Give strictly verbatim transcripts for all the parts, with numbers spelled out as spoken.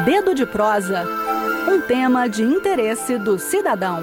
Dedo de Prosa, um tema de interesse do cidadão.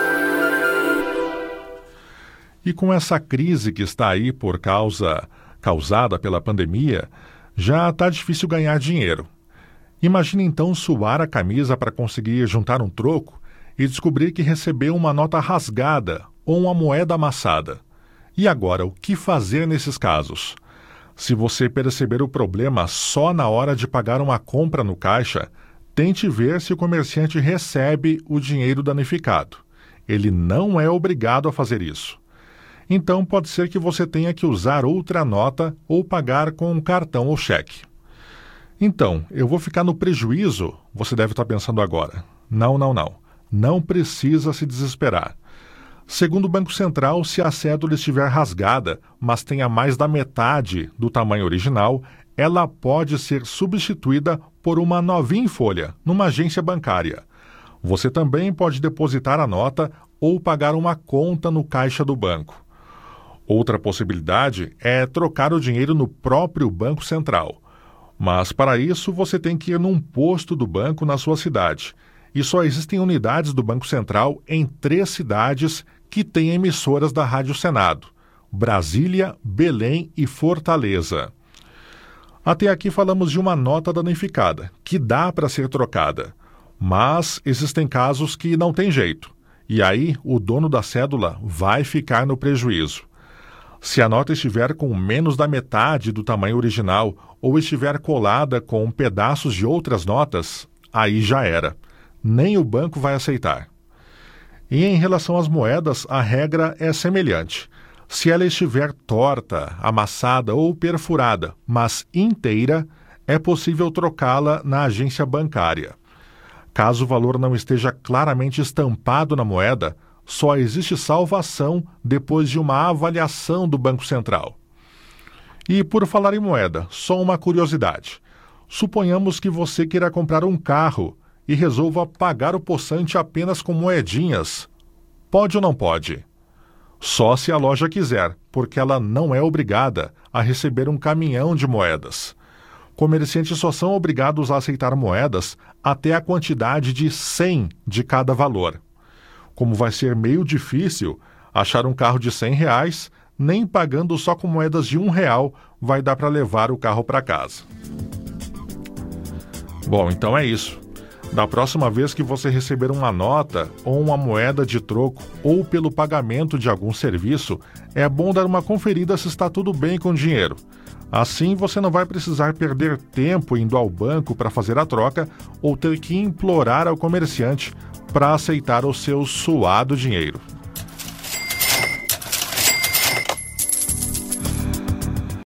E com essa crise que está aí por causa causada pela pandemia, já está difícil ganhar dinheiro. Imagine então suar a camisa para conseguir juntar um troco e descobrir que recebeu uma nota rasgada ou uma moeda amassada. E agora, o que fazer nesses casos? Se você perceber o problema só na hora de pagar uma compra no caixa, tente ver se o comerciante recebe o dinheiro danificado. Ele não é obrigado a fazer isso. Então pode ser que você tenha que usar outra nota ou pagar com um cartão ou cheque. Então, eu vou ficar no prejuízo? Você deve estar pensando agora. Não, não, não. Não precisa se desesperar. Segundo o Banco Central, se a cédula estiver rasgada, mas tenha mais da metade do tamanho original, ela pode ser substituída por uma novinha em folha, numa agência bancária. Você também pode depositar a nota ou pagar uma conta no caixa do banco. Outra possibilidade é trocar o dinheiro no próprio Banco Central. Mas para isso você tem que ir num posto do banco na sua cidade. E só existem unidades do Banco Central em três cidades que têm emissoras da Rádio Senado: Brasília, Belém e Fortaleza. Até aqui falamos de uma nota danificada, que dá para ser trocada. Mas existem casos que não tem jeito. E aí o dono da cédula vai ficar no prejuízo. Se a nota estiver com menos da metade do tamanho original ou estiver colada com pedaços de outras notas, aí já era. Nem o banco vai aceitar. E em relação às moedas, a regra é semelhante. Se ela estiver torta, amassada ou perfurada, mas inteira, é possível trocá-la na agência bancária. Caso o valor não esteja claramente estampado na moeda, só existe salvação depois de uma avaliação do Banco Central. E por falar em moeda, só uma curiosidade. Suponhamos que você queira comprar um carro e resolva pagar o possante apenas com moedinhas. Pode ou não pode? Só se a loja quiser, porque ela não é obrigada a receber um caminhão de moedas. Comerciantes só são obrigados a aceitar moedas até a quantidade de cem de cada valor. Como vai ser meio difícil achar um carro de cem reais, nem pagando só com moedas de um real vai dar para levar o carro para casa. Bom, então é isso. Da próxima vez que você receber uma nota ou uma moeda de troco ou pelo pagamento de algum serviço, é bom dar uma conferida se está tudo bem com o dinheiro. Assim você não vai precisar perder tempo indo ao banco para fazer a troca ou ter que implorar ao comerciante para aceitar o seu suado dinheiro.